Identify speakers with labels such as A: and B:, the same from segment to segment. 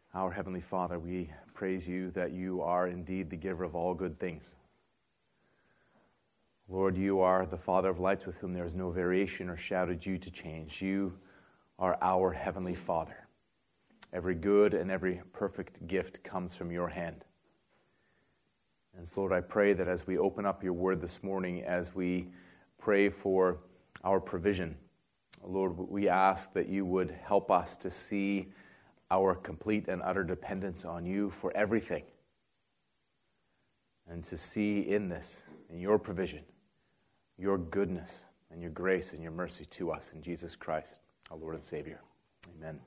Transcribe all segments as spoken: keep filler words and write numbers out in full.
A: Our Heavenly Father, we praise you that you are indeed the giver of all good things. Lord, you are the Father of lights with whom there is no variation or shadow due to change. You are our Heavenly Father. Every good and every perfect gift comes from your hand. And so, Lord, I pray that as we open up your word this morning, as we pray for our provision, Lord, we ask that you would help us to see our complete and utter dependence on you for everything, and to see in this, in your provision, your goodness and your grace and your mercy to us in Jesus Christ, our Lord and Savior. Amen.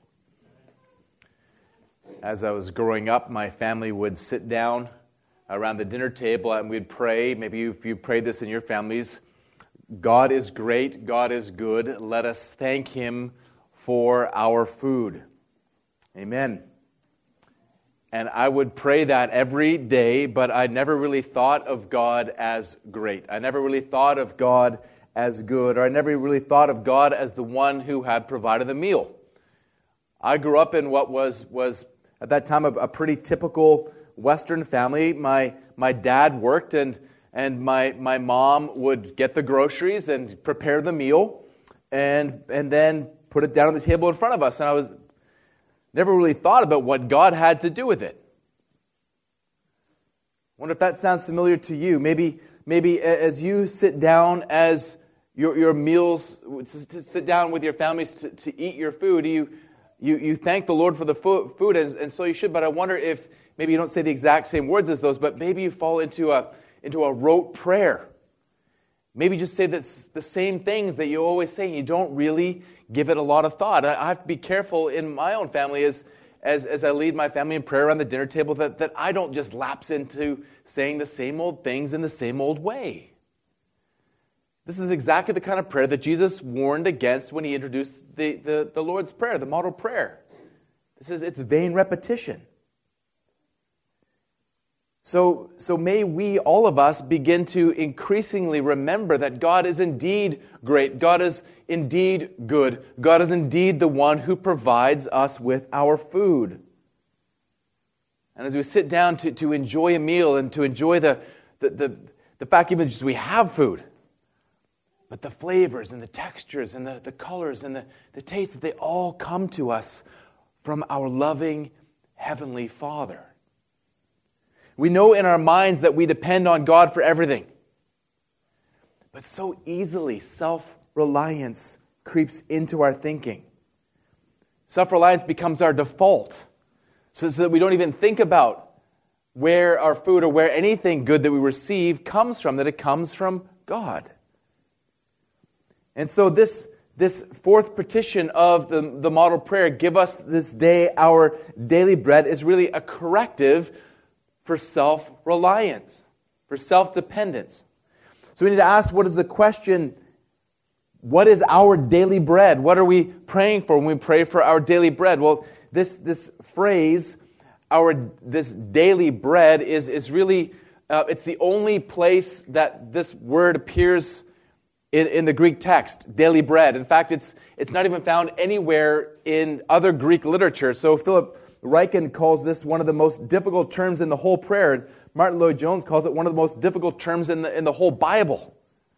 A: As I was growing up, my family would sit down around the dinner table and we'd pray. Maybe if you prayed this in your families, God is great, God is good. Let us thank Him for our food. Amen. And I would pray that every day, but I never really thought of God as great. I never really thought of God as good, or I never really thought of God as the one who had provided the meal. I grew up in what was, was at that time, a, a pretty typical Western family. My my dad worked, and and my my mom would get the groceries and prepare the meal, and and then put it down on the table in front of us. And I was never really thought about what God had to do with it. I wonder if that sounds familiar to you. Maybe maybe as you sit down as your your meals, to sit down with your families to, to eat your food, you you you thank the Lord for the food, and, and so you should. But I wonder if maybe you don't say the exact same words as those, but maybe you fall into a into a rote prayer. Maybe just say that's the same things that you always say, and you don't really give it a lot of thought. I have to be careful in my own family as as, as I lead my family in prayer around the dinner table that, that I don't just lapse into saying the same old things in the same old way. This is exactly the kind of prayer that Jesus warned against when He introduced the, the, the Lord's Prayer, the model prayer. This is it's vain repetition. So, so may we, all of us, begin to increasingly remember that God is indeed great. God is indeed good. God is indeed the one who provides us with our food. And as we sit down to, to enjoy a meal and to enjoy the, the, the, the fact even just we have food, but the flavors and the textures and the, the colors and the, the taste, that they all come to us from our loving Heavenly Father. We know in our minds that we depend on God for everything. But so easily, self-reliance creeps into our thinking. Self-reliance becomes our default, so that we don't even think about where our food or where anything good that we receive comes from, that it comes from God. And so this, this fourth petition of the, the model prayer, give us this day our daily bread, is really a corrective for self-reliance, for self-dependence. So we need to ask, what is the question, what is our daily bread? What are we praying for when we pray for our daily bread? Well, this this phrase, our this daily bread, is, is really, uh, it's the only place that this word appears in, in the Greek text, daily bread. In fact, it's it's not even found anywhere in other Greek literature. So Philip Ryken calls this one of the most difficult terms in the whole prayer. And Martin Lloyd-Jones calls it one of the most difficult terms in the, in the whole Bible.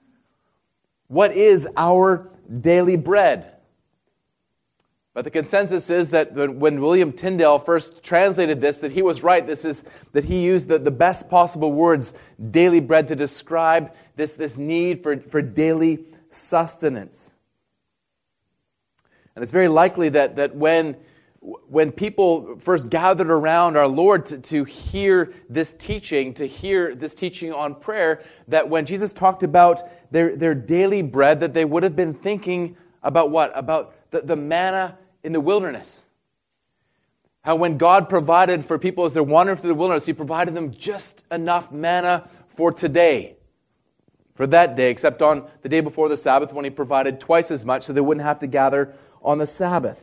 A: What is our daily bread? But the consensus is that when William Tyndale first translated this, that he was right. This is that he used the, the best possible words, daily bread, to describe this, this need for, for daily sustenance. And it's very likely that, that when When people first gathered around our Lord to, to hear this teaching, to hear this teaching on prayer, that when Jesus talked about their, their daily bread, that they would have been thinking about what? About the, the manna in the wilderness. How when God provided for people as they're wandering through the wilderness, He provided them just enough manna for today, for that day, except on the day before the Sabbath when He provided twice as much so they wouldn't have to gather on the Sabbath.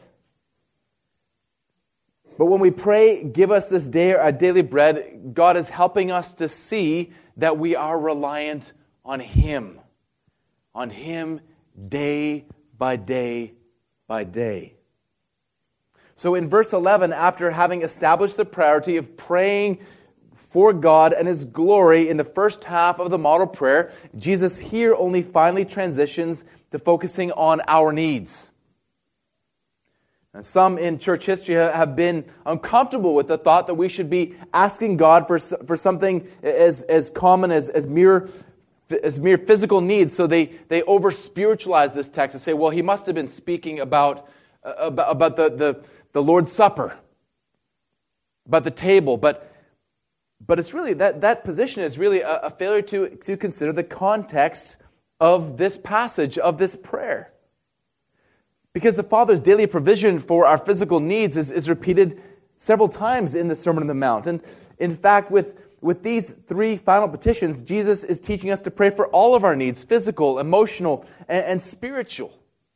A: But when we pray, give us this day our daily bread, God is helping us to see that we are reliant on Him. On Him day by day by day. So in verse eleven, after having established the priority of praying for God and His glory in the first half of the model prayer, Jesus here only finally transitions to focusing on our needs. And some in church history have been uncomfortable with the thought that we should be asking God for, for something as, as common as, as mere as mere physical needs. So they, they over-spiritualize this text and say, well, he must have been speaking about, uh, about, about the, the, the Lord's Supper, about the table. But But it's really, that, that position is really a, a failure to, to consider the context of this passage, of this prayer. Because the Father's daily provision for our physical needs is, is repeated several times in the Sermon on the Mount. And in fact, with, with these three final petitions, Jesus is teaching us to pray for all of our needs, physical, emotional, and, and spiritual.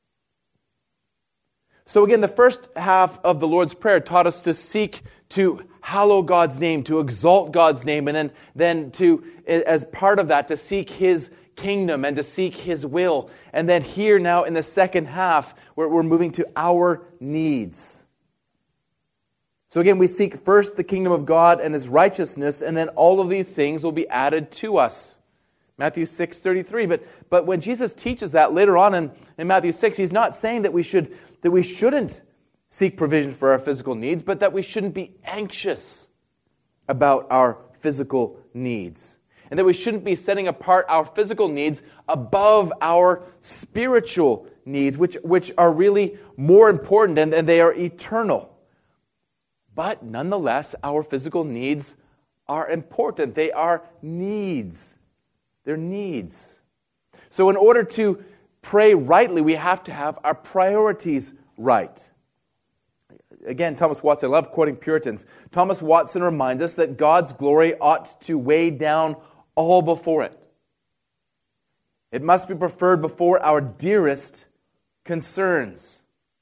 A: So again, the first half of the Lord's Prayer taught us to seek to hallow God's name, to exalt God's name, and then, then to, as part of that, to seek His kingdom and to seek His will. And then here now in the second half, we're, we're moving to our needs. So again, we seek first the kingdom of God and His righteousness, and then all of these things will be added to us. Matthew six thirty-three. But, but when Jesus teaches that later on in, in Matthew six, He's not saying that we should that we shouldn't seek provision for our physical needs, but that we shouldn't be anxious about our physical needs. And that we shouldn't be setting apart our physical needs above our spiritual needs, which, which are really more important and, and they are eternal. But nonetheless, our physical needs are important. They are needs. They're needs. So in order to pray rightly, we have to have our priorities right. Again, Thomas Watson, I love quoting Puritans. Thomas Watson reminds us that God's glory ought to weigh down all before it. It must be preferred before our dearest concerns.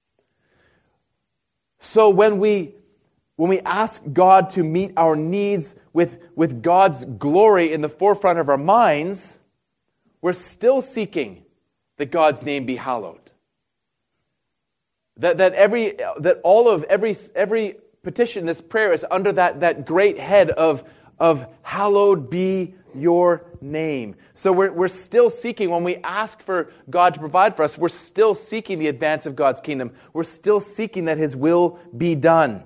A: So when we when we ask God to meet our needs with, with God's glory in the forefront of our minds, we're still seeking that God's name be hallowed. That that every that all of every every petition, this prayer is under that, that great head of, of hallowed be your name. So we're we're still seeking, when we ask for God to provide for us, we're still seeking the advance of God's kingdom. We're still seeking that His will be done.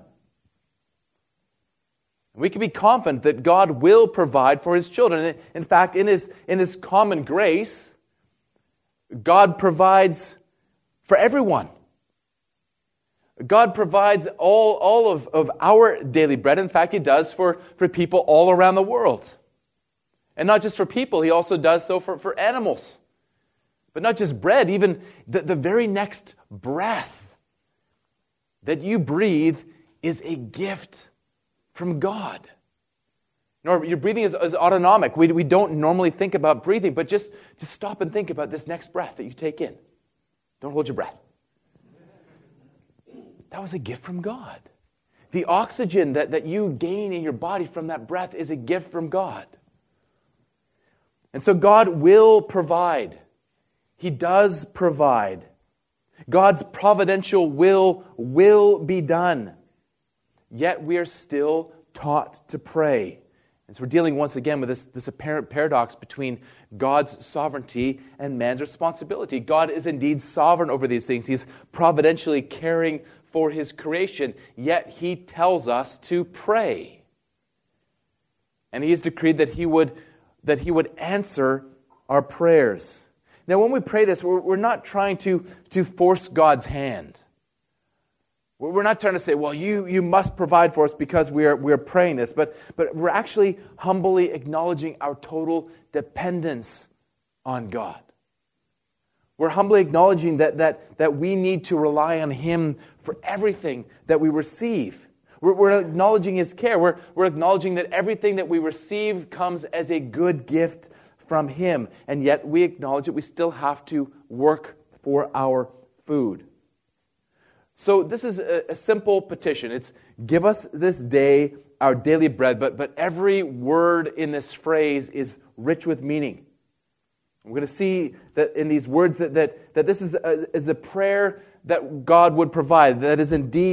A: We can be confident that God will provide for His children. In fact, in His in His common grace, God provides for everyone. God provides all, all of, of our daily bread. In fact, He does for, for people all around the world. And not just for people, He also does so for, for animals. But not just bread, even the, the very next breath that you breathe is a gift from God. Nor your breathing is, is autonomic. We, we don't normally think about breathing, but just, just stop and think about this next breath that you take in. Don't hold your breath. That was a gift from God. The oxygen that, that you gain in your body from that breath is a gift from God. And so God will provide. He does provide. God's providential will will be done. Yet we are still taught to pray. And so we're dealing once again with this, this apparent paradox between God's sovereignty and man's responsibility. God is indeed sovereign over these things. He's providentially caring for His creation, yet He tells us to pray. And He has decreed that He would, that He would answer our prayers. Now, when we pray this, we're, we're not trying to, to force God's hand. We're not trying to say, well, you, you must provide for us because we are, we are praying this, but, but we're actually humbly acknowledging our total dependence on God. We're humbly acknowledging that, that, that we need to rely on Him for everything that we receive. We're, we're acknowledging His care. We're, we're acknowledging that everything that we receive comes as a good gift from Him. And yet we acknowledge that we still have to work for our food. So this is a, a simple petition. It's, give us this day our daily bread, but, but every word in this phrase is rich with meaning. We're going to see that in these words that, that, that this is a, is a prayer that God would provide, that is indeed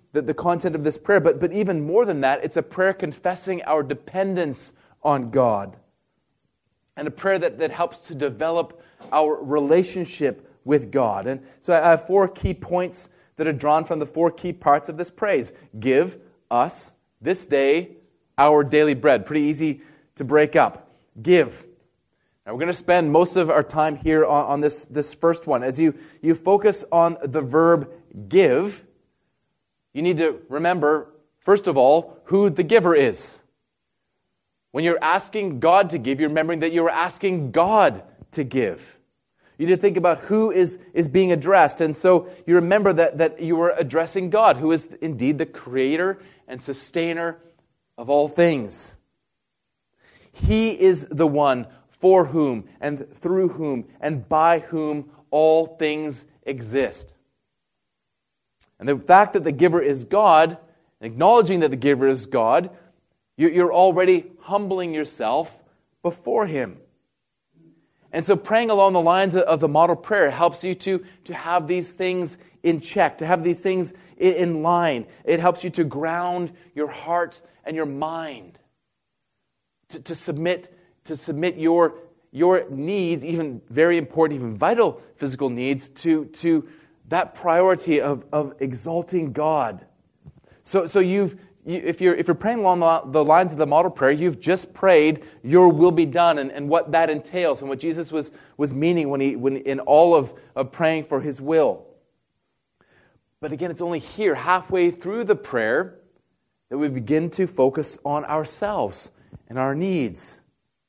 A: the, the content of this prayer. But, but even more than that, it's a prayer confessing our dependence on God. And a prayer that, that helps to develop our relationship with God. And so I have four key points that are drawn from the four key parts of this praise. Give us this day our daily bread. Pretty easy to break up. Give. Now we're going to spend most of our time here on, on this, this first one. As you, you focus on the verb give, you need to remember, first of all, who the giver is. When you're asking God to give, you're remembering that you're asking God to give. You need to think about who is, is being addressed. And so you remember that, that you are addressing God, who is indeed the creator and sustainer of all things. He is the one for whom and through whom and by whom all things exist. And the fact that the giver is God, and acknowledging that the giver is God, you're already humbling yourself before Him. And so praying along the lines of the model prayer helps you to, to have these things in check, to have these things in line. It helps you to ground your heart and your mind, to, to submit to submit your, your needs, even very important, even vital physical needs, to, to that priority of, of exalting God. So, so you've You, if you're if you're praying along the, the lines of the model prayer, you've just prayed, "Your will be done," and, and what that entails, and what Jesus was was meaning when he when in all of, of praying for His will. But again, it's only here, halfway through the prayer, that we begin to focus on ourselves and our needs.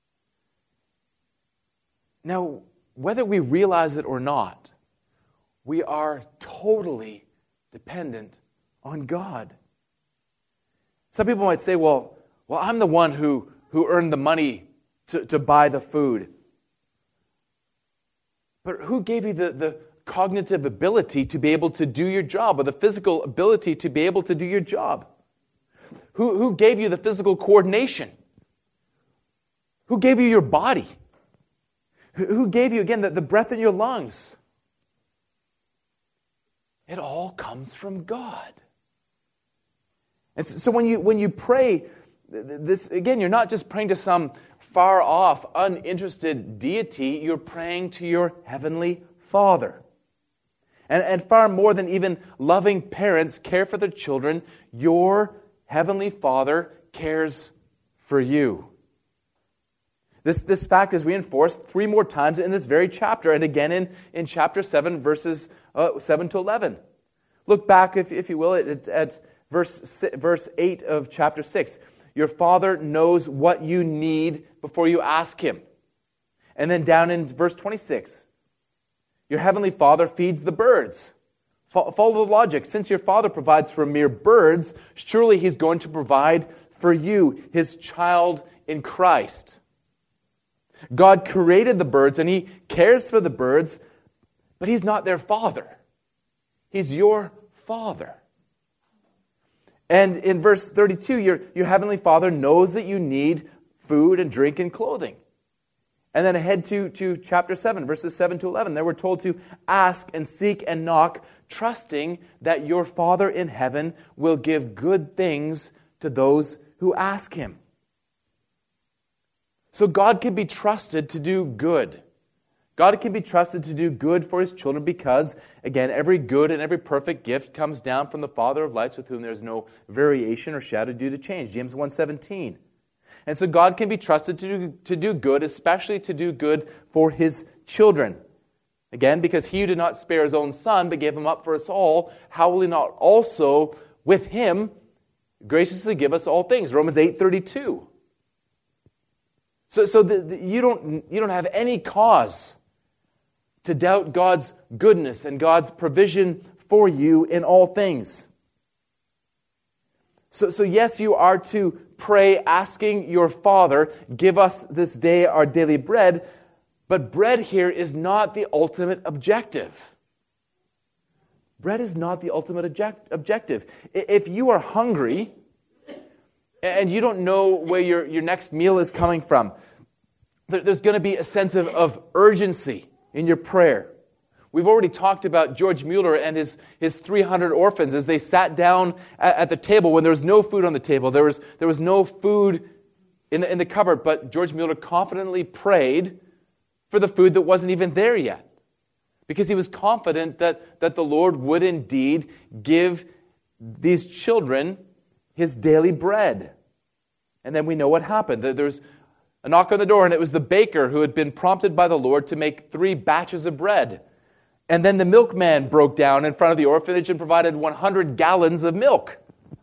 A: Now, whether we realize it or not, we are totally dependent on God. Some people might say, well, well, I'm the one who, who earned the money to, to buy the food. But who gave you the, the cognitive ability to be able to do your job, or the physical ability to be able to do your job? Who, who gave you the physical coordination? Who gave you your body? Who, who gave you, again, the, the breath in your lungs? It all comes from God. And so when you when you pray this, again, you're not just praying to some far off, uninterested deity. You're praying to your heavenly Father. And, and far more than even loving parents care for their children, your heavenly Father cares for you. This, this fact is reinforced three more times in this very chapter, and again in, in chapter seven, verses uh, seven to eleven. Look back, if, if you will, at, at Verse, verse eight of chapter six. Your Father knows what you need before you ask Him. And then down in verse twenty-six. Your heavenly Father feeds the birds. Follow the logic. Since your Father provides for mere birds, surely He's going to provide for you, His child in Christ. God created the birds and He cares for the birds, but He's not their Father. He's your Father. And in verse thirty-two, your, your heavenly Father knows that you need food and drink and clothing. And then ahead to, to chapter seven, verses seven to eleven, there we're told to ask and seek and knock, trusting that your Father in heaven will give good things to those who ask Him. So God can be trusted to do good. God can be trusted to do good for His children because, again, every good and every perfect gift comes down from the Father of lights, with whom there is no variation or shadow due to change. James one seventeen. And so God can be trusted to do, to do good, especially to do good for His children. Again, because He who did not spare His own Son, but gave Him up for us all, how will He not also, with Him, graciously give us all things? Romans eight thirty-two. So, so the, the, you don't you don't have any cause to doubt God's goodness and God's provision for you in all things. So, so yes, you are to pray asking your Father, give us this day our daily bread, but bread here is not the ultimate objective. Bread is not the ultimate object, objective. If you are hungry and you don't know where your, your next meal is coming from, there's going to be a sense of, of urgency in your prayer. We've already talked about George Mueller and his, his three hundred orphans as they sat down at, at the table when there was no food on the table. There was, there was no food in the, in the cupboard, but George Mueller confidently prayed for the food that wasn't even there yet, because he was confident that, that the Lord would indeed give these children his daily bread. And then we know what happened. There was a knock on the door, and it was the baker who had been prompted by the Lord to make three batches of bread. And then the milkman broke down in front of the orphanage and provided one hundred gallons of milk.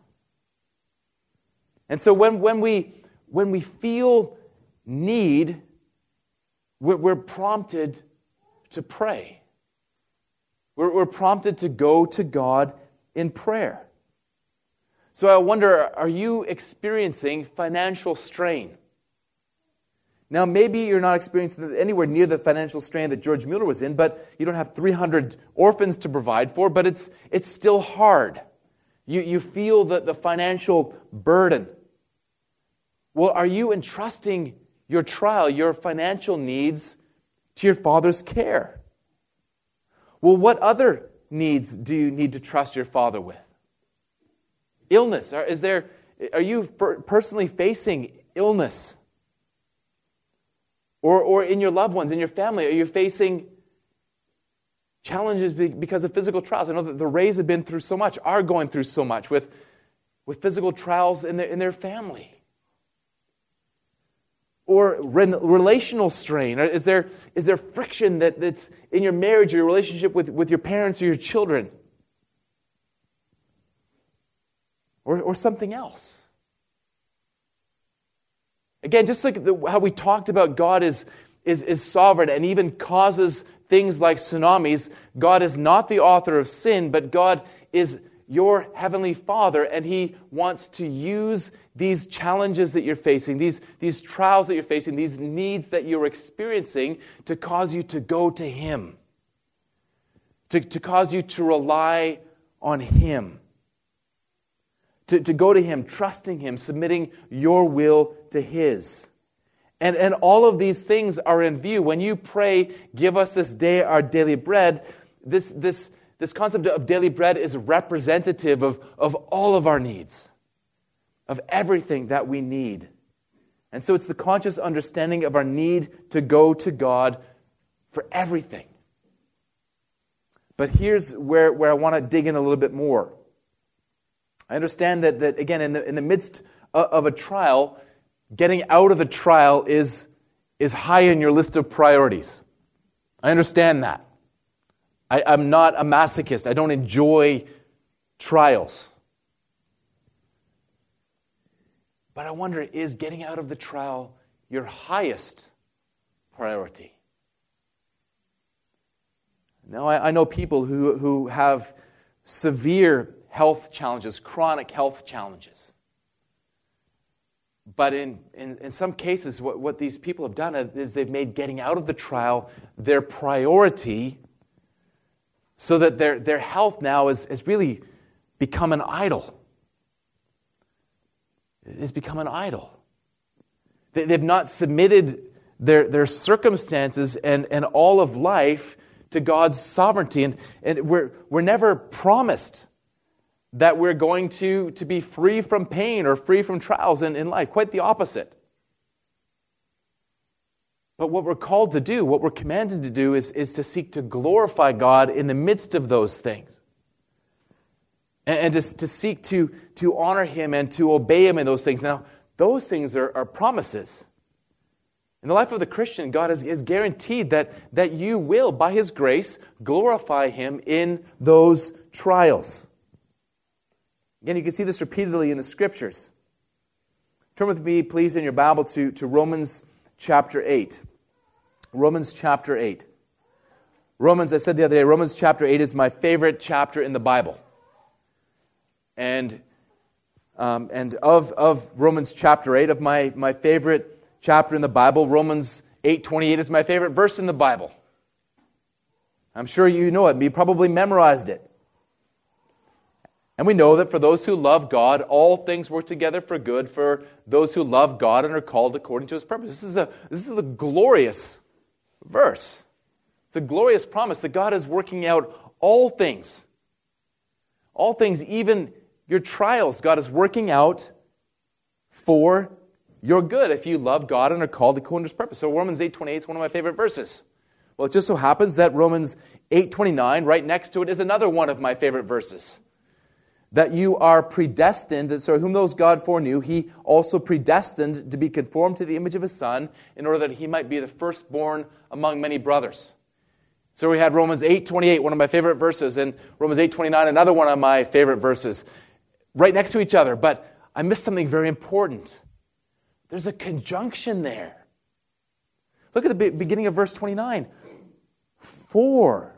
A: And so when, when, we, when we feel need, we're, we're prompted to pray. We're, we're prompted to go to God in prayer. So I wonder, are you experiencing financial strain? Now, maybe you're not experiencing anywhere near the financial strain that George Mueller was in, but you don't have three hundred orphans to provide for, but it's it's still hard. You, you feel the, the financial burden. Well, are you entrusting your trial, your financial needs, to your Father's care? Well, what other needs do you need to trust your Father with? Illness. Is there, are you personally facing illness? Or, or in your loved ones, in your family, are you facing challenges because of physical trials? I know that the Rays have been through so much, are going through so much with, with physical trials in their, in their family. Or re- relational strain. Is there, is there friction that, that's in your marriage or your relationship with, with your parents or your children? Or, or something else? Again, just like the, how we talked about God is, is, is sovereign and even causes things like tsunamis, God is not the author of sin, but God is your heavenly Father, and He wants to use these challenges that you're facing, these, these trials that you're facing, these needs that you're experiencing to cause you to go to Him, to, to cause you to rely on Him. To, to go to Him, trusting Him, submitting your will to His. And, and all of these things are in view. When you pray, give us this day our daily bread, this, this, this concept of daily bread is representative of, of all of our needs, of everything that we need. And so it's the conscious understanding of our need to go to God for everything. But here's where, where I want to dig in a little bit more. I understand that, that again, in the, in the midst of a trial, getting out of the trial is, is high in your list of priorities. I understand that. I, I'm not a masochist. I don't enjoy trials. But I wonder, is getting out of the trial your highest priority? Now, I, I know people who, who have severe health challenges, chronic health challenges. But in, in, in some cases, what, what these people have done is they've made getting out of the trial their priority, so that their, their health now is, is really become an idol. It's become an idol. They, they've not submitted their, their circumstances and, and all of life to God's sovereignty. And, and we're, we're never promised that we're going to, to be free from pain or free from trials in, in life. Quite the opposite. But what we're called to do, what we're commanded to do, is, is to seek to glorify God in the midst of those things. And, and to, to seek to, to honor Him and to obey Him in those things. Now, those things are, are promises. In the life of the Christian, God has, has guaranteed that, that you will, by His grace, glorify Him in those trials. Again, you can see this repeatedly in the Scriptures. Turn with me, please, in your Bible to, to Romans chapter eight. Romans chapter eight. Romans, I said the other day, Romans chapter eight is my favorite chapter in the Bible. And um, and of, of Romans chapter eight, of my, my favorite chapter in the Bible, Romans eight twenty-eight is my favorite verse in the Bible. I'm sure you know it. You probably memorized it. And we know that for those who love God, all things work together for good for those who love God and are called according to His purpose. This is a, this is a glorious verse. It's a glorious promise that God is working out all things. All things, even your trials, God is working out for your good if you love God and are called according to His purpose. So Romans eight twenty-eight is one of my favorite verses. Well, it just so happens that Romans eight twenty-nine, right next to it, is another one of my favorite verses. That you are predestined, so whom those God foreknew, He also predestined to be conformed to the image of His Son, in order that He might be the firstborn among many brothers. So we had Romans eight twenty-eight, one of my favorite verses, and Romans eight twenty-nine, another one of my favorite verses, right next to each other. But I missed something very important. There's a conjunction there. Look at the beginning of verse twenty-nine. For,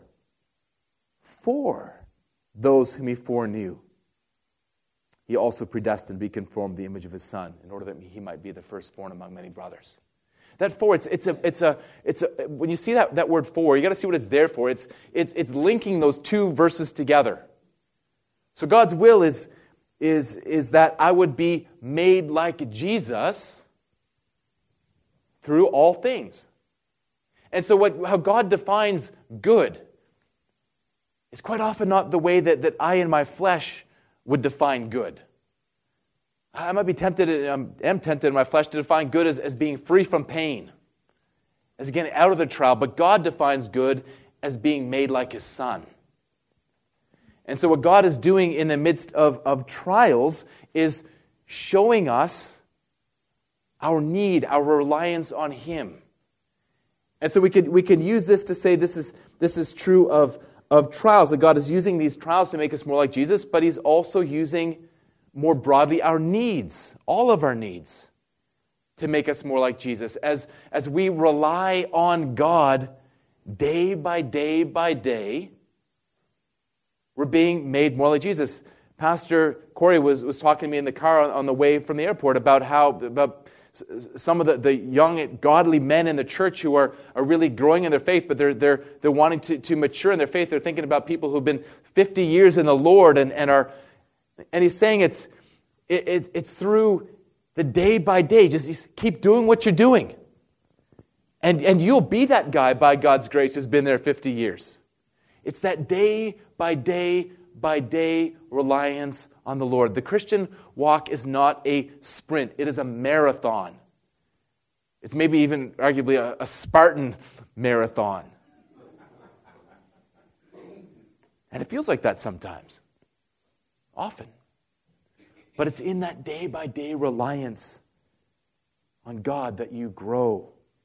A: for those whom He foreknew, He also predestined to be conformed to the image of His Son, in order that He might be the firstborn among many brothers. That for, it's it's a it's a it's a when you see that, that word for, you got to see what it's there for. It's it's it's linking those two verses together. So God's will is is is that I would be made like Jesus through all things. And so what how God defines good is quite often not the way that, that I in my flesh would define good. I might be tempted, I am tempted in my flesh to define good as, as being free from pain, as getting out of the trial, but God defines good as being made like His Son. And so what God is doing in the midst of, of trials is showing us our need, our reliance on Him. And so we could we can use this to say this is this is true of, of trials, that God is using these trials to make us more like Jesus, but He's also using more broadly our needs, all of our needs, to make us more like Jesus. As, as we rely on God day by day by day, we're being made more like Jesus. Pastor Corey was, was talking to me in the car on, on the way from the airport about how about some of the, the young, godly men in the church who are, are really growing in their faith, but they're they're they're wanting to, to mature in their faith. They're thinking about people who've been fifty years in the Lord, and, and are and he's saying it's it, it, it's through the day by day. Just, just keep doing what you're doing. And and you'll be that guy by God's grace who's been there fifty years. It's that day by day by day reliance on the Lord. The Christian walk is not a sprint. It is a marathon. It's maybe even arguably a, a Spartan marathon. And it feels like that sometimes. Often. But it's in that day by day reliance on God that you grow.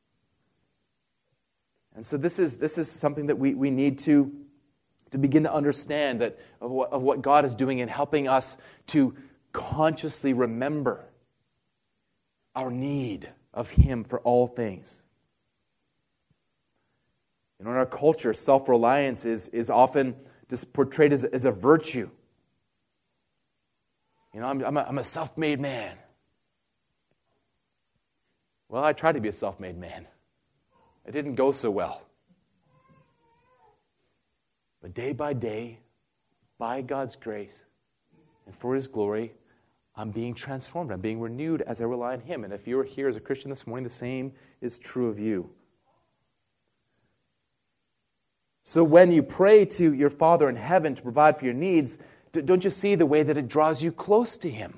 A: And so this is this is something that we, we need to to begin to understand, that of what, of what God is doing in helping us to consciously remember our need of Him for all things. You know, in our culture, self-reliance is, is often just portrayed as, as a virtue. You know, I'm, I'm, a, I'm a self-made man. Well, I tried to be a self-made man. It didn't go so well. But day by day, by God's grace and for His glory, I'm being transformed. I'm being renewed as I rely on Him. And if you're here as a Christian this morning, the same is true of you. So when you pray to your Father in heaven to provide for your needs, don't you see the way that it draws you close to Him?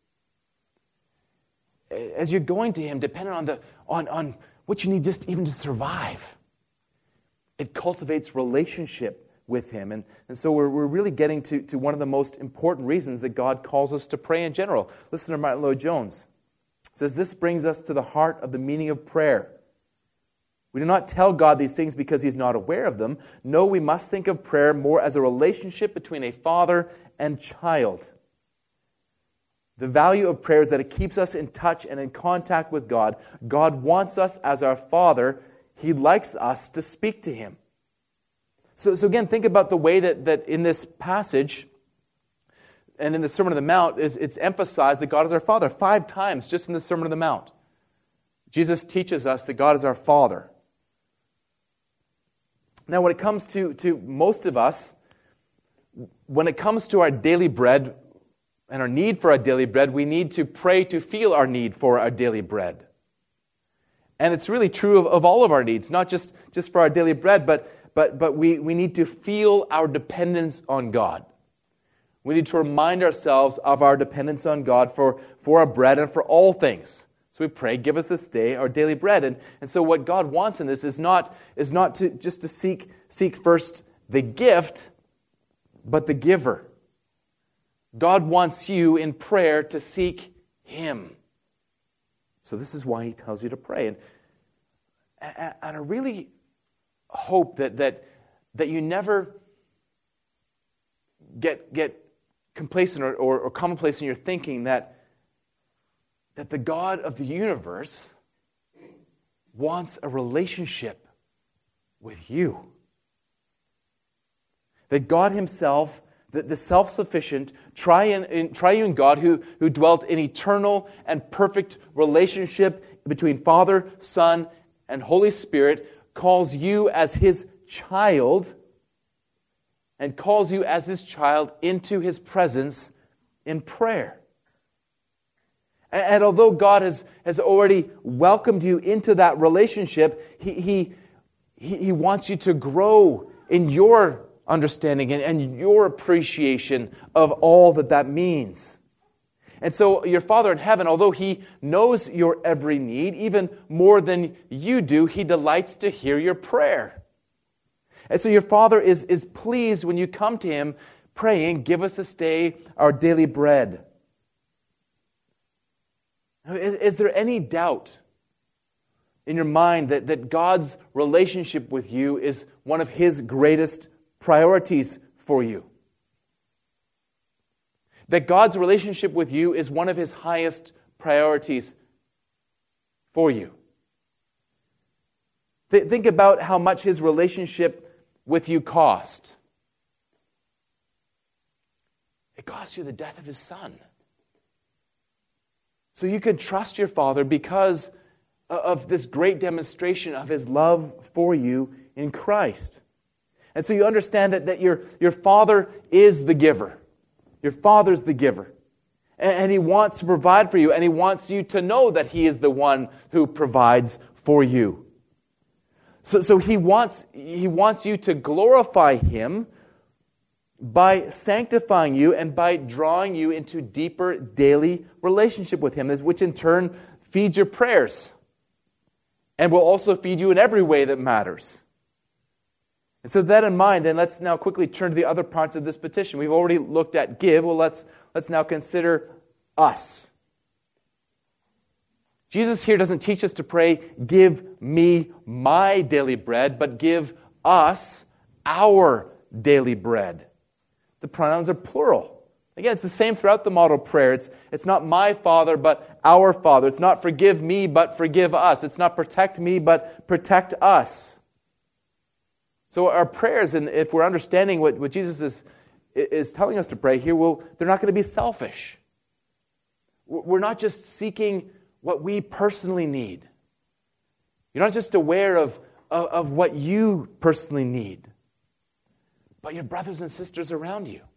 A: As you're going to Him, depending on the on, on what you need just even to survive, it cultivates relationship with Him. And, and so we're, we're really getting to, to one of the most important reasons that God calls us to pray in general. Listen to Martin Lloyd-Jones. It says, this brings us to the heart of the meaning of prayer. We do not tell God these things because He's not aware of them. No, we must think of prayer more as a relationship between a father and child. The value of prayer is that it keeps us in touch and in contact with God. God wants us as our Father. He likes us to speak to Him. So, so again, think about the way that, that in this passage and in the Sermon on the Mount, is it's emphasized that God is our Father five times just in the Sermon on the Mount. Jesus teaches us that God is our Father. Now, when it comes to, to most of us, when it comes to our daily bread and our need for our daily bread, we need to pray to feel our need for our daily bread. And it's really true of, of all of our needs, not just, just for our daily bread, but, but, but we, we need to feel our dependence on God. We need to remind ourselves of our dependence on God for, for our bread and for all things. So we pray, give us this day our daily bread. And, and so what God wants in this is not, is not to just to seek, seek first the gift, but the giver. God wants you in prayer to seek Him. So this is why He tells you to pray. And, and I really hope that, that, that you never get, get complacent or, or, or commonplace in your thinking that, that the God of the universe wants a relationship with you. That God Himself, the, the self-sufficient, triune, triune God who, who dwelt in eternal and perfect relationship between Father, Son, and Holy Spirit, calls you as His child and calls you as His child into His presence in prayer. And, and although God has, has already welcomed you into that relationship, He, he, he, he wants you to grow in your understanding and, and your appreciation of all that that means. And so your Father in heaven, although He knows your every need, even more than you do, He delights to hear your prayer. And so your Father is, is pleased when you come to Him praying, give us this day our daily bread. Is, is there any doubt in your mind that, that God's relationship with you is one of His greatest priorities for you? That God's relationship with you is one of His highest priorities for you? Th- think about how much His relationship with you cost. It cost you the death of His Son. So you can trust your Father because of this great demonstration of His love for you in Christ. And so you understand that, that your, your Father is the giver. Your Father's the giver. And, and He wants to provide for you, and He wants you to know that He is the one who provides for you. So, so he wants, he wants you to glorify Him by sanctifying you and by drawing you into deeper daily relationship with Him, which in turn feeds your prayers and will also feed you in every way that matters. And so that in mind, and let's now quickly turn to the other parts of this petition. We've already looked at give. Well, let's, let's now consider us. Jesus here doesn't teach us to pray, give me my daily bread, but give us our daily bread. The pronouns are plural. Again, it's the same throughout the model prayer. It's, it's not my Father, but our Father. It's not forgive me, but forgive us. It's not protect me, but protect us. So our prayers, and if we're understanding what, what Jesus is, is telling us to pray here, well, they're not going to be selfish. We're not just seeking what we personally need. You're not just aware of, of, of what you personally need, but your brothers and sisters around you.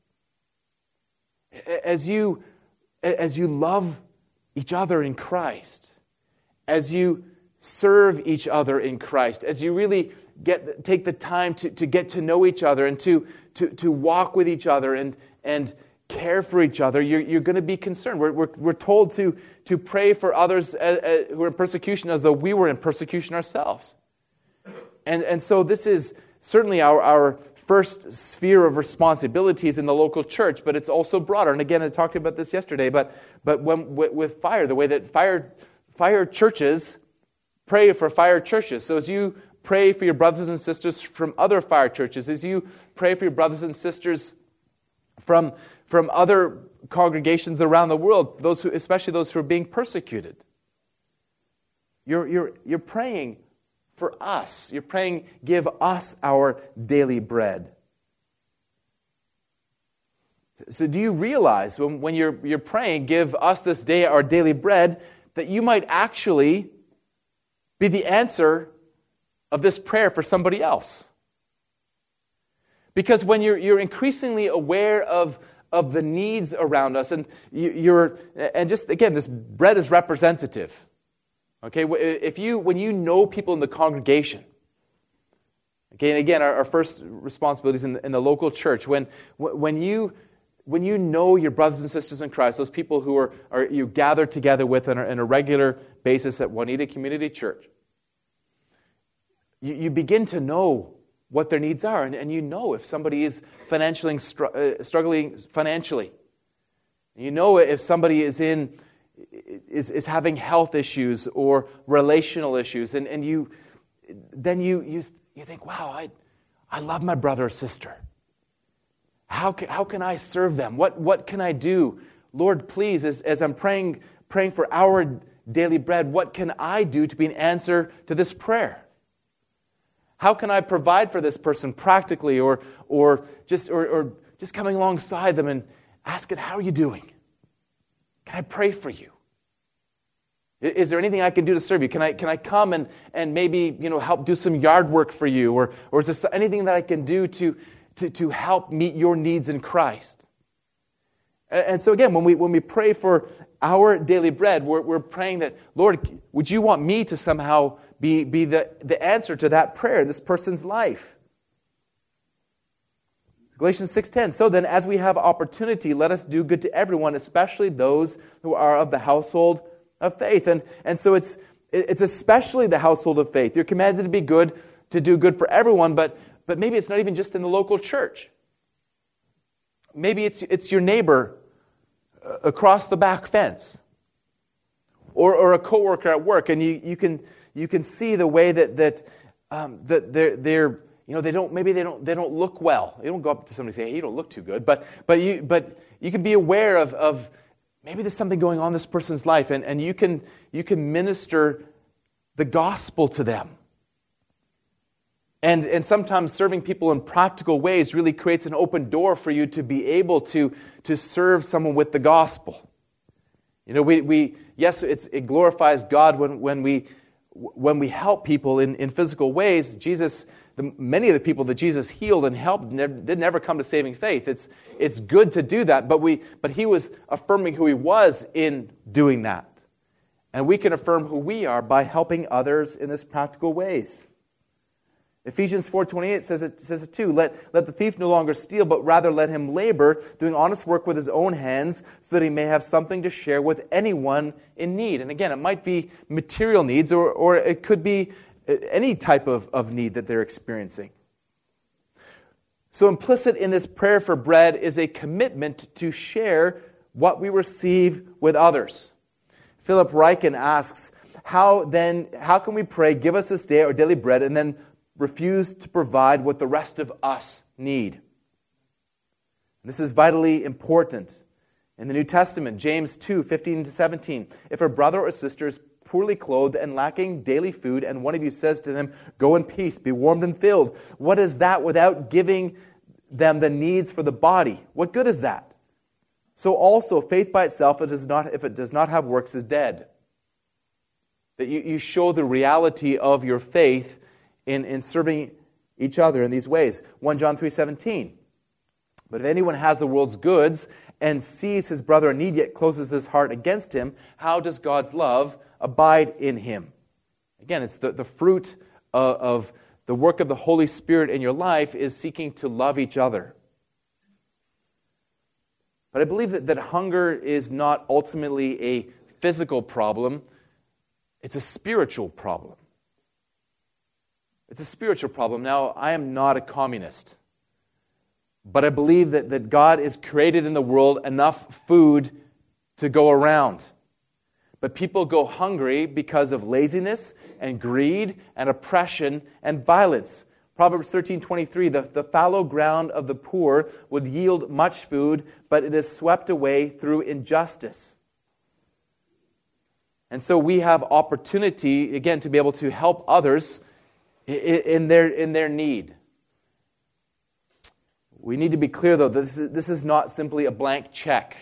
A: As you, as you love each other in Christ, as you serve each other in Christ, as you really get take the time to, to get to know each other and to, to, to walk with each other and, and care for each other, you're, you're going to be concerned. We're, we're, we're told to, to pray for others uh, uh, who are in persecution as though we were in persecution ourselves. And, and so this is certainly our, our first sphere of responsibilities in the local church, but it's also broader. And again, I talked about this yesterday, but, but when, with, with fire, the way that fire, fire churches pray for fire churches. So as you pray for your brothers and sisters from other fire churches, as you pray for your brothers and sisters from from other congregations around the world, those who, especially those who are being persecuted. You're, you're, you're praying for us. You're praying, give us our daily bread. So do you realize when, when you're, you're praying, give us this day our daily bread, that you might actually be the answer of this prayer for somebody else? Because when you're, you're increasingly aware of of the needs around us, and you're, and just again, this bread is representative. Okay, if you, when you know people in the congregation, okay, and again, our, our first responsibilities in the, in the local church, when, when, you, when you know your brothers and sisters in Christ, those people who are, are you gather together with on a, on a regular basis at Juanita Community Church, you, you begin to know what their needs are, and, and you know if somebody is financially str- uh, struggling financially. You know if somebody is in is, is having health issues or relational issues, and, and you then you you you think, wow, I I love my brother or sister. How can, how can I serve them? What what can I do? Lord, please, as, as I'm praying praying for our daily bread, what can I do to be an answer to this prayer? How can I provide for this person practically, or or just or, or just coming alongside them and asking, how are you doing? Can I pray for you? Is there anything I can do to serve you? Can I can I come and, and maybe, you know, help do some yard work for you? Or or is there anything that I can do to, to, to help meet your needs in Christ? And, and so again, when we when we pray for our daily bread, we're, we're praying that, Lord, would you want me to somehow be, be the, the answer to that prayer in this person's life? Galatians six ten, so then, as we have opportunity, let us do good to everyone, especially those who are of the household of faith. And, and so it's it's especially the household of faith. You're commanded to be good, to do good for everyone, but, but maybe it's not even just in the local church. Maybe it's it's your neighbor across the back fence, or or a coworker at work, and you, you can you can see the way that that um, that they're they're You know, they don't. Maybe they don't. They don't look well. You don't go up to somebody and say, "Hey, you don't look too good." But but you but you can be aware of, of maybe there's something going on in this person's life, and, and you can you can minister the gospel to them. And and sometimes serving people in practical ways really creates an open door for you to be able to to serve someone with the gospel. You know, we we yes, it's, it glorifies God when when we when we help people in, in physical ways. Jesus. The, many of the people that Jesus healed and helped never, did never come to saving faith. It's it's good to do that, but we but he was affirming who he was in doing that. And we can affirm who we are by helping others in this practical ways. Ephesians four twenty-eight says it says it too. Let, let the thief no longer steal, but rather let him labor, doing honest work with his own hands, so that he may have something to share with anyone in need. And again, it might be material needs, or or it could be any type of, of need that they're experiencing. So implicit in this prayer for bread is a commitment to share what we receive with others. Philip Ryken asks, how then, how can we pray, give us this day our daily bread, and then refuse to provide what the rest of us need? This is vitally important. In the New Testament, James two fifteen to seventeen, if a brother or sister is poorly clothed and lacking daily food, and one of you says to them, go in peace, be warmed and filled, what is that without giving them the needs for the body? What good is that? So also, faith by itself, it does not, if it does not have works, is dead. That you, you show the reality of your faith in, in serving each other in these ways. First John three seventeen, but if anyone has the world's goods and sees his brother in need, yet closes his heart against him, how does God's love abide in him? Again, it's the, the fruit of, of the work of the Holy Spirit in your life is seeking to love each other. But I believe that, that hunger is not ultimately a physical problem. It's a spiritual problem. It's a spiritual problem. Now, I am not a communist, but I believe that, that God has created in the world enough food to go around. But people go hungry because of laziness and greed and oppression and violence. Proverbs thirteen twenty-three, the, the fallow ground of the poor would yield much food, but it is swept away through injustice. And so we have opportunity, again, to be able to help others in their, in their need. We need to be clear, though, that this is, this is not simply a blank check.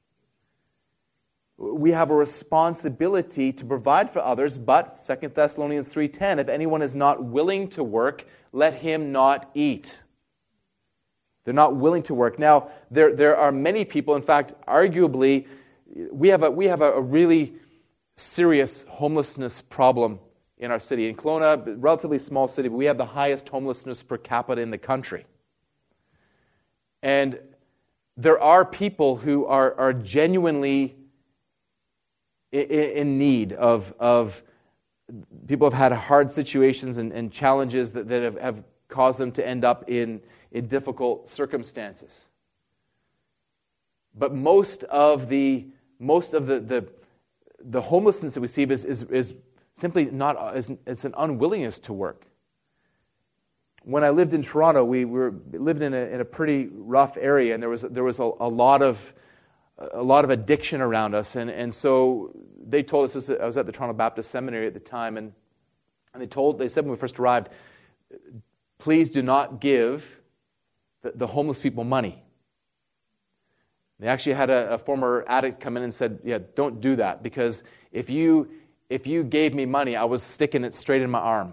A: We have a responsibility to provide for others, but Second Thessalonians three ten, if anyone is not willing to work, let him not eat. They're not willing to work. Now, there, there are many people, in fact, arguably, we have a, we have a, a really serious homelessness problem in our city. In Kelowna, a relatively small city, but we have the highest homelessness per capita in the country. And there are people who are, are genuinely in, in need of, of, people have had hard situations and, and challenges that, that have, have caused them to end up in, in difficult circumstances. But most of the most of the the, the homelessness that we see is, is, is simply not, is, it's an unwillingness to work. When I lived in Toronto, we were lived in a in a pretty rough area, and there was there was a, a lot of a lot of addiction around us, and and so they told us. I was at the Toronto Baptist Seminary at the time, and and they told they said when we first arrived, please do not give the, the homeless people money. They actually had a, a former addict come in and said, "Yeah, don't do that, because if you if you gave me money, I was sticking it straight in my arm."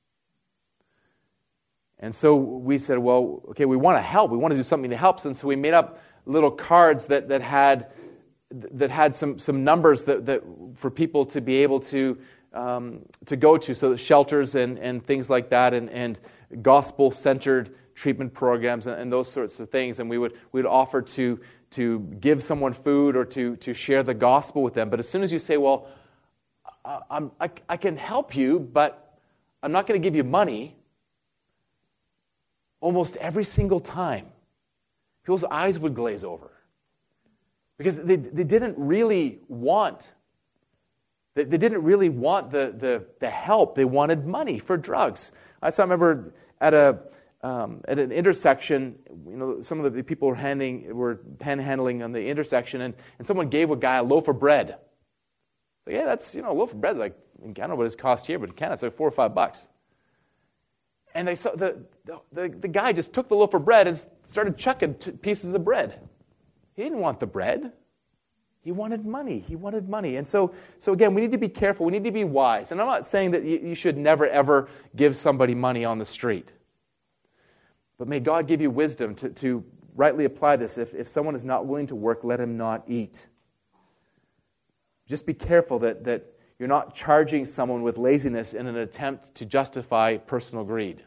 A: And so we said, well, okay, we want to help. We want to do something to help. And so we made up little cards that, that had that had some some numbers that, that for people to be able to um, to go to, so that shelters and, and things like that, and, and gospel-centered treatment programs and, and those sorts of things. And we would we would offer to to give someone food or to to share the gospel with them. But as soon as you say, well, I, I'm, I, I can help you, but I'm not going to give you money, almost every single time, people's eyes would glaze over. Because they, they didn't really want, they, they didn't really want the, the, the help. They wanted money for drugs. I saw, I remember at a um, at an intersection, you know, some of the people were handing were panhandling on the intersection, and, and someone gave a guy a loaf of bread. So, yeah, that's, you know, a loaf of bread is like, I don't know what it's cost here, but in Canada it's like four or five bucks. And they saw the, the the guy just took the loaf of bread and started chucking t- pieces of bread. He didn't want the bread. He wanted money. He wanted money. And so, so again, we need to be careful. We need to be wise. And I'm not saying that you, you should never, ever give somebody money on the street. But may God give you wisdom to, to rightly apply this. If, if someone is not willing to work, let him not eat. Just be careful that that you're not charging someone with laziness in an attempt to justify personal greed.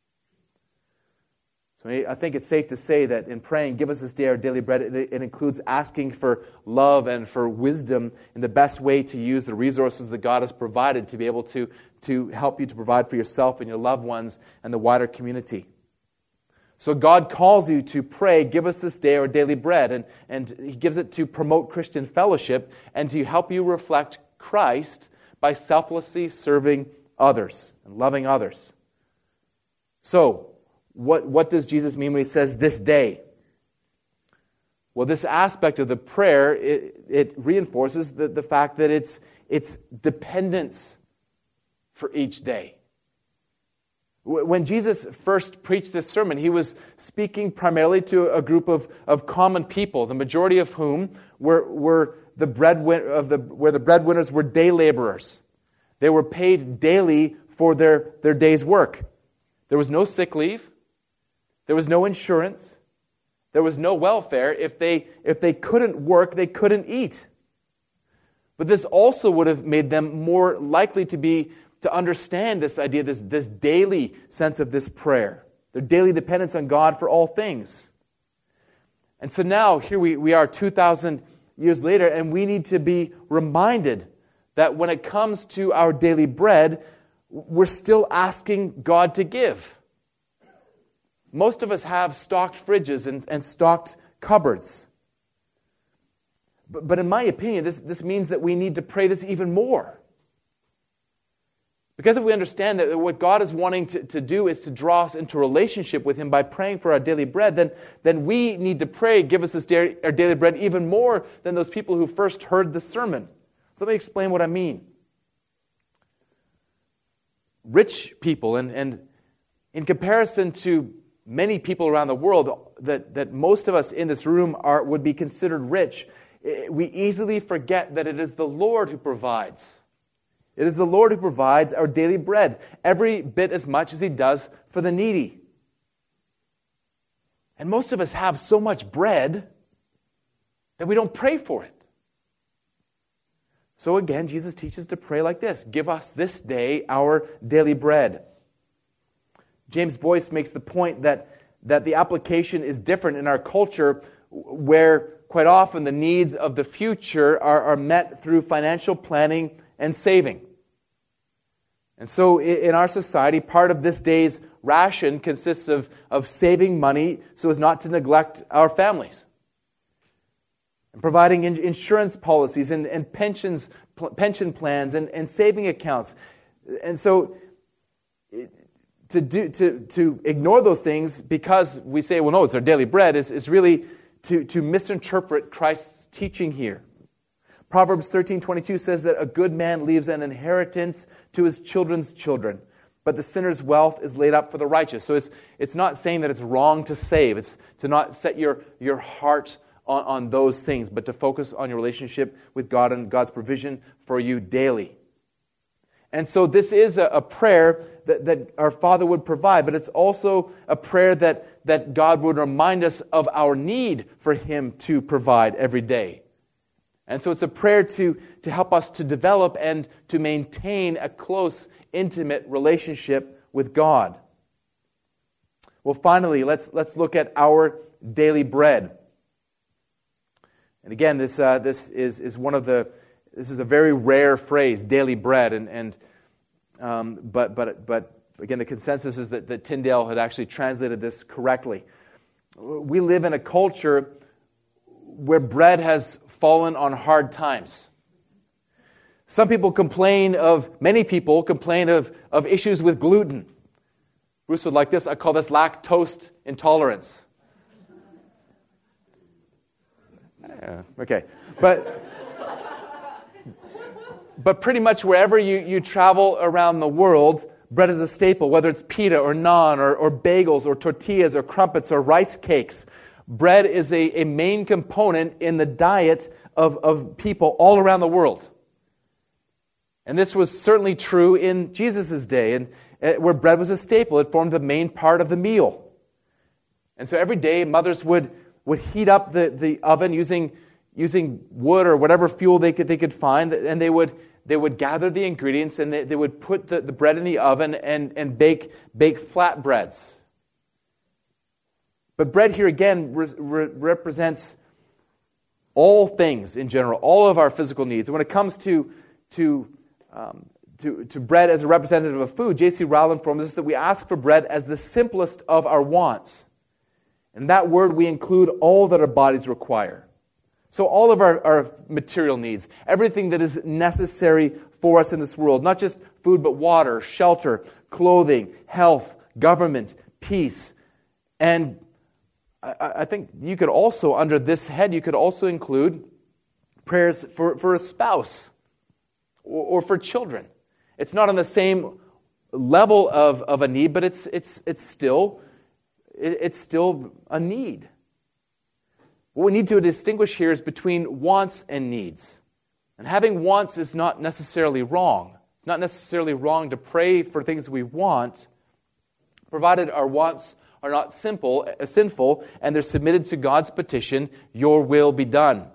A: So I think it's safe to say that in praying, give us this day our daily bread, it, it includes asking for love and for wisdom in the best way to use the resources that God has provided to be able to, to help you to provide for yourself and your loved ones and the wider community. So God calls you to pray, give us this day our daily bread, and, and He gives it to promote Christian fellowship and to help you reflect Christ by selflessly serving others and loving others. So, what, what does Jesus mean when He says this day? Well, this aspect of the prayer, it, it reinforces the, the fact that it's, it's dependence for each day. When Jesus first preached this sermon, He was speaking primarily to a group of, of common people, the majority of whom were, were the breadwin- of the where the breadwinners were day laborers. They were paid daily for their, their day's work. There was no sick leave. There was no insurance. There was no welfare. If they if they couldn't work, they couldn't eat. But this also would have made them more likely to be to understand this idea, this, this daily sense of this prayer, their daily dependence on God for all things. And so now, here we, we are two thousand years later, and we need to be reminded that when it comes to our daily bread, we're still asking God to give. Most of us have stocked fridges and, and stocked cupboards. But, but in my opinion, this, this means that we need to pray this even more. Because if we understand that what God is wanting to, to do is to draw us into relationship with Him by praying for our daily bread, then, then we need to pray, give us this da- our daily bread even more than those people who first heard the sermon. So let me explain what I mean. Rich people, and, and in comparison to many people around the world that, that most of us in this room are would be considered rich, we easily forget that it is the Lord who provides. It is the Lord who provides our daily bread, every bit as much as He does for the needy. And most of us have so much bread that we don't pray for it. So again, Jesus teaches to pray like this: give us this day our daily bread. James Boyce makes the point that, that the application is different in our culture, where quite often the needs of the future are, are met through financial planning and saving. And so in our society, part of this day's ration consists of, of saving money so as not to neglect our families, and providing in, insurance policies and, and pensions, pension plans and, and saving accounts. And so to do to, to ignore those things because we say, well, no, it's our daily bread, is, is really to, to misinterpret Christ's teaching here. Proverbs thirteen twenty-two says that a good man leaves an inheritance to his children's children, but the sinner's wealth is laid up for the righteous. So it's it's not saying that it's wrong to save. It's to not set your, your heart on, on those things, but to focus on your relationship with God and God's provision for you daily. And so this is a, a prayer that, that our Father would provide, but it's also a prayer that, that God would remind us of our need for Him to provide every day. And so it's a prayer to, to help us to develop and to maintain a close, intimate relationship with God. Well, finally, let's let's look at our daily bread. And again, this uh, this is is one of the this is a very rare phrase, daily bread, and and um, but but but again, the consensus is that, that Tyndale had actually translated this correctly. We live in a culture where bread has fallen on hard times. Some people complain of, many people complain of, of issues with gluten. Bruce would like this. I call this lactose intolerance. Yeah, okay. But but pretty much wherever you, you travel around the world, bread is a staple, whether it's pita or naan or, or bagels or tortillas or crumpets or rice cakes. Bread is a, a main component in the diet of, of people all around the world. And this was certainly true in Jesus' day, and uh, where bread was a staple. It formed the main part of the meal. And so every day, mothers would, would heat up the, the oven using, using wood or whatever fuel they could they could find, and they would they would gather the ingredients, and they, they would put the, the bread in the oven and, and bake, bake flatbreads. But bread here again re- re- represents all things in general, all of our physical needs. And when it comes to to, um, to to bread as a representative of food, J C Ryle informs us that we ask for bread as the simplest of our wants. In that word, we include all that our bodies require. So all of our, our material needs, everything that is necessary for us in this world, not just food, but water, shelter, clothing, health, government, peace, and I think you could also, under this head, you could also include prayers for, for a spouse or, or for children. It's not on the same level of, of a need, but it's it's it's still it, it's still a need. What we need to distinguish here is between wants and needs. And having wants is not necessarily wrong. It's not necessarily wrong to pray for things we want, provided our wants are not simple, uh, sinful, and they're submitted to God's petition, your will be done.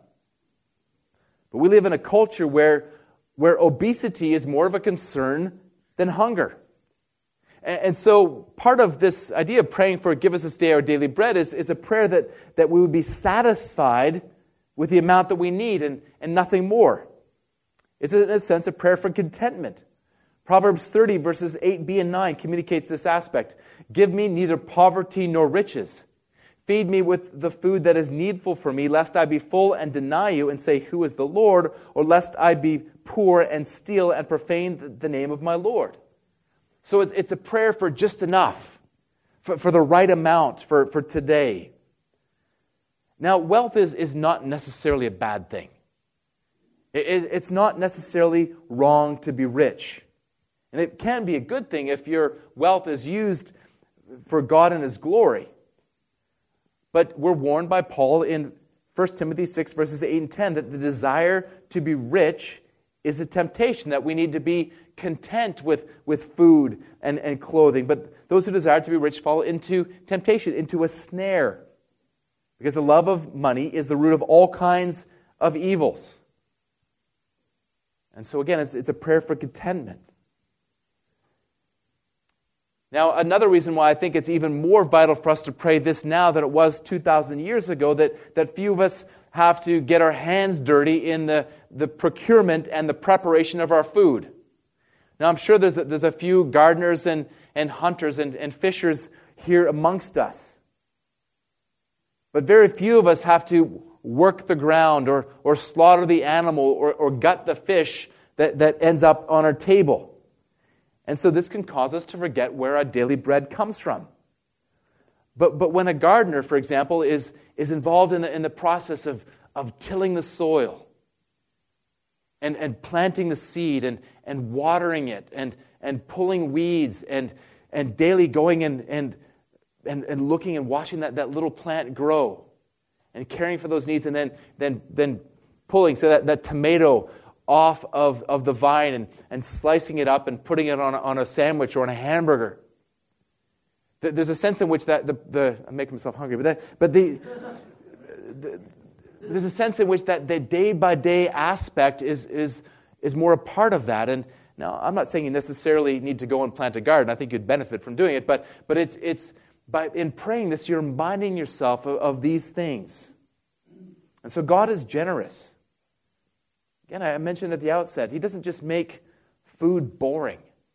A: But we live in a culture where, where obesity is more of a concern than hunger. And, and so part of this idea of praying for give us this day our daily bread is, is a prayer that, that we would be satisfied with the amount that we need and, and nothing more. It's in a sense a prayer for contentment. Proverbs thirty, verses eight b and nine communicates this aspect. Give me neither poverty nor riches. Feed me with the food that is needful for me, lest I be full and deny you and say, who is the Lord? Or lest I be poor and steal and profane the name of my Lord. So it's, it's a prayer for just enough, for, for the right amount for, for today. Now, wealth is, is not necessarily a bad thing. It, it, it's not necessarily wrong to be rich. And it can be a good thing if your wealth is used for God and His glory. But we're warned by Paul in First Timothy six, verses eight and ten, that the desire to be rich is a temptation, that we need to be content with, with food and, and clothing. But those who desire to be rich fall into temptation, into a snare. Because the love of money is the root of all kinds of evils. And so again, it's, it's a prayer for contentment. Now, another reason why I think it's even more vital for us to pray this now than it was two thousand years ago, that, that few of us have to get our hands dirty in the, the procurement and the preparation of our food. Now, I'm sure there's a, there's a few gardeners and, and hunters and, and fishers here amongst us. But very few of us have to work the ground or, or slaughter the animal or, or gut the fish that, that ends up on our table. And so this can cause us to forget where our daily bread comes from. But but when a gardener, for example, is, is involved in the, in the process of, of tilling the soil and, and planting the seed and, and watering it and, and pulling weeds and, and daily going and, and, and, and looking and watching that, that little plant grow and caring for those needs and then, then, then pulling, so that, that tomato off of, of the vine and, and slicing it up and putting it on a, on a sandwich or on a hamburger. There's a sense in which that the, the I'm making myself hungry, but that but the, the there's a sense in which that the day by day aspect is is is more a part of that. And now I'm not saying you necessarily need to go and plant a garden. I think you'd benefit from doing it, but but it's it's by in praying this you're reminding yourself of, of these things. And so God is generous. Again, I mentioned at the outset, He doesn't just make food boring.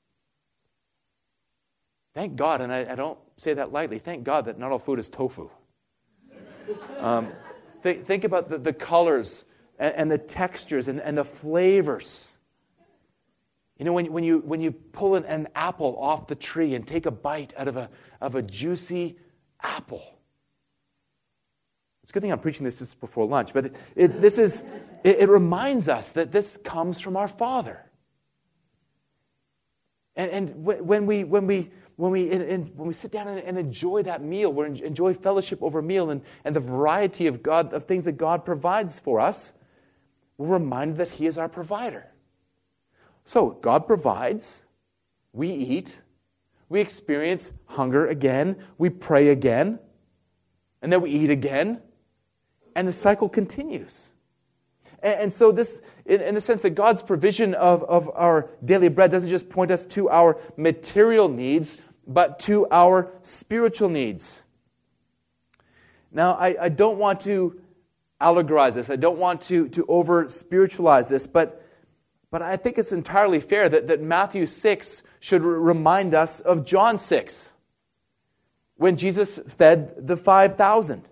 A: Thank God, and I, I don't say that lightly, thank God that not all food is tofu. Um, th- think about the, the colors and, and the textures and, and the flavors. You know, when, when you when you pull an, an apple off the tree and take a bite out of a of a juicy apple. It's a good thing I'm preaching this just before lunch, but it, it, this is it, it reminds us that this comes from our Father. And, and when we when we when we in, in, when we sit down and, and enjoy that meal, we enjoy fellowship over meal and, and the variety of God of things that God provides for us, we're reminded that He is our provider. So God provides, we eat, we experience hunger again, we pray again, and then we eat again. And the cycle continues. And, and so this, in, in the sense that God's provision of, of our daily bread doesn't just point us to our material needs, but to our spiritual needs. Now, I, I don't want to allegorize this. I don't want to, to over-spiritualize this, but, but I think it's entirely fair that, that Matthew six should r- remind us of John six, when Jesus fed the five thousand.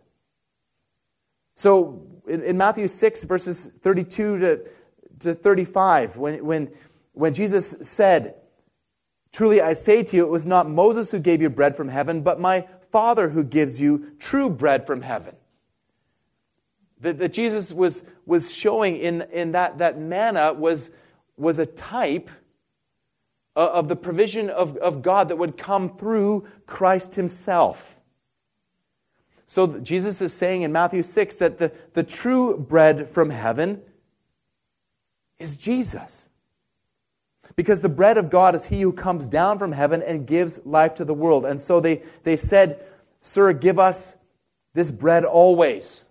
A: So in, in Matthew six, verses thirty-two to, to thirty-five, when, when, when Jesus said, "Truly I say to you, it was not Moses who gave you bread from heaven, but my Father who gives you true bread from heaven." That, that Jesus was, was showing in, in that, that manna was, was a type of the provision of, of God that would come through Christ Himself. So Jesus is saying in Matthew six that the, the true bread from heaven is Jesus. Because the bread of God is He who comes down from heaven and gives life to the world. And so they, they said, "Sir, give us this bread always."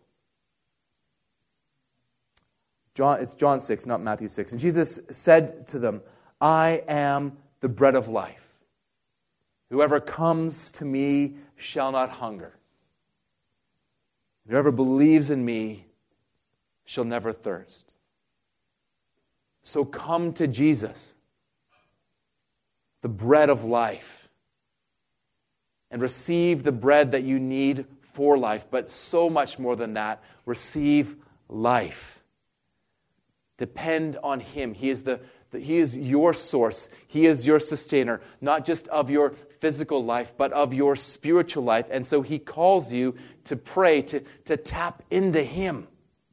A: John, it's John six, not Matthew six. And Jesus said to them, "I am the bread of life. Whoever comes to me shall not hunger. Whoever believes in me shall never thirst." So come to Jesus, the bread of life, and receive the bread that you need for life. But so much more than that, receive life. Depend on Him. He is the, the He is your source. He is your sustainer, not just of your physical life, but of your spiritual life. And so He calls you to pray, to, to tap into Him.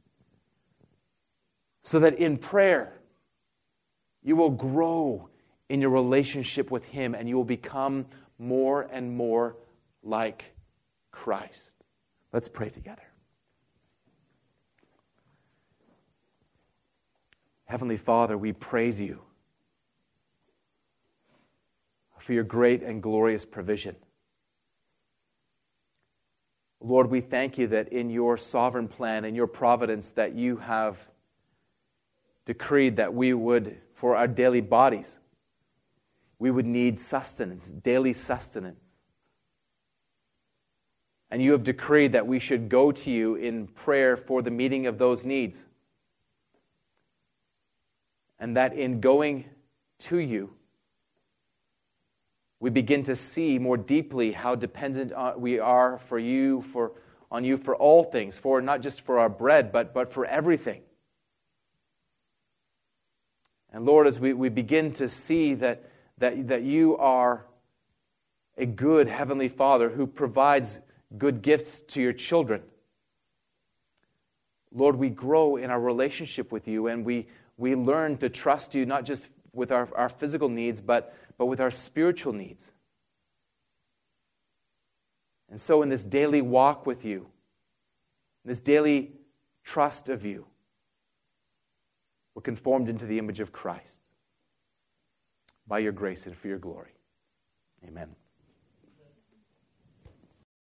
A: So that in prayer, you will grow in your relationship with Him and you will become more and more like Christ. Let's pray together. Heavenly Father, we praise You for Your great and glorious provision. Lord, we thank You that in Your sovereign plan and Your providence that You have decreed that we would, for our daily bodies, we would need sustenance, daily sustenance. And you have decreed that we should go to you in prayer for the meeting of those needs. And that in going to you, we begin to see more deeply how dependent we are for you, for on you for all things, for not just for our bread, but, but for everything. And Lord, as we, we begin to see that, that, that you are a good Heavenly Father who provides good gifts to your children, Lord, we grow in our relationship with you, and we, we learn to trust you not just with our, our physical needs, but, but with our spiritual needs. And so in this daily walk with you, this daily trust of you, we're conformed into the image of Christ by your grace and for your glory. Amen.